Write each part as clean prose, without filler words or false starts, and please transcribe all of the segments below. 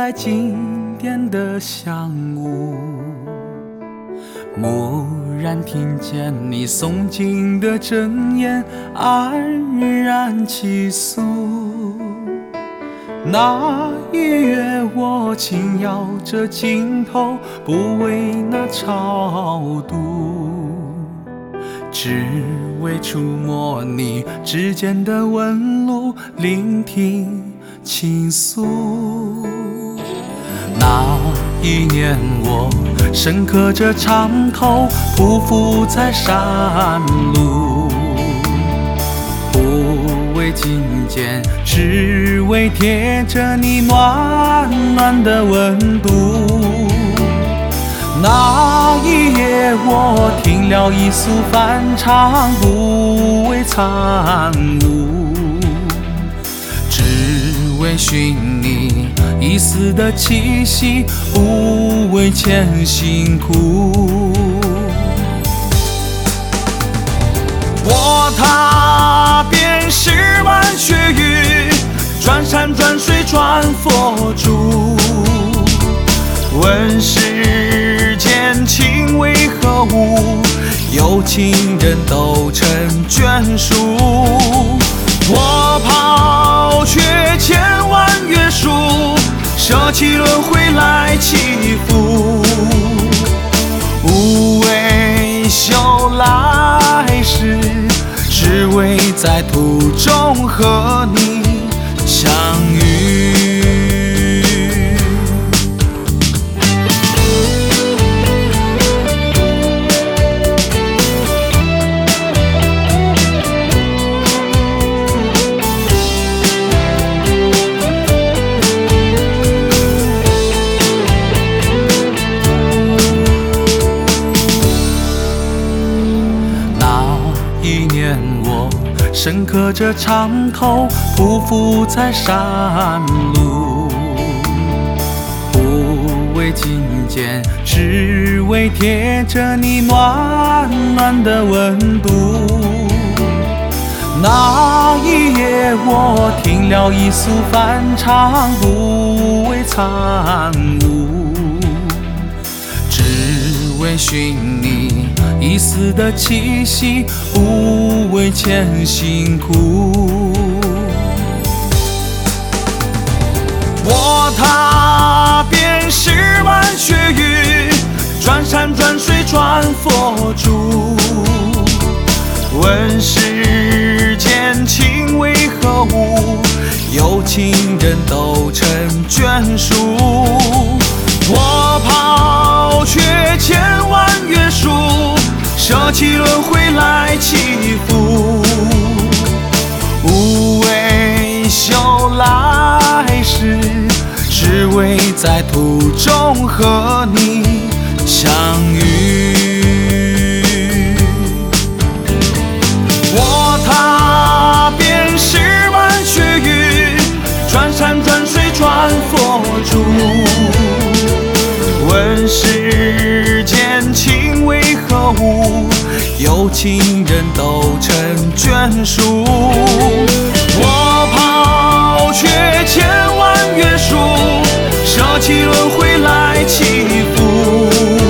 来经典的香雾，蓦然听见你诵经的真言，黯然起诉。那一月，我轻摇着镜头，不为那超度，只为触摸你指尖的纹路，聆听倾诉。那一年，我深刻着长头，匍匐在山路，不为觐见，只为贴着你暖暖的温度。那一夜，我听了一宿翻唱，不为参悟，只为寻你一丝的气息，不为前辛苦。我踏遍10万雪域，转山转水转佛珠，问世间情为何物，有情人都成眷属。我抛却千万约束，舍弃轮回来祈福，无为修来世，只为在途中和你相遇。深刻着长头，匍匐在山路，不为觐见，只为贴着你暖暖的温度。那一夜，我听了一宿翻唱，不为参悟，只为寻你一丝的气息，不为前辛苦。我踏遍10万雪域，转山转水转佛珠，问世间情为何物，有情人都成眷属。我抛却千万约束，舍弃轮回来祈福，无为修来世，只为在途中和你相遇。我踏遍10万雪域，转山转水转佛珠，问世间情为何物，有情人都成眷属。我抛却千万约束，舍弃轮回来祈福，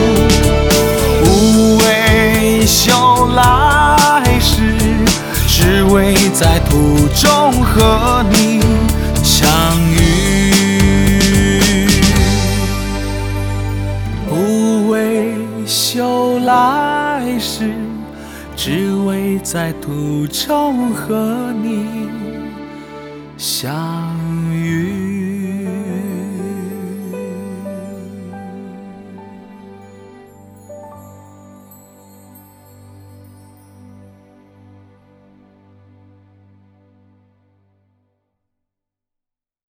无为修来世，只为在途中和你相遇。不为修来世，只为在途中和你相遇。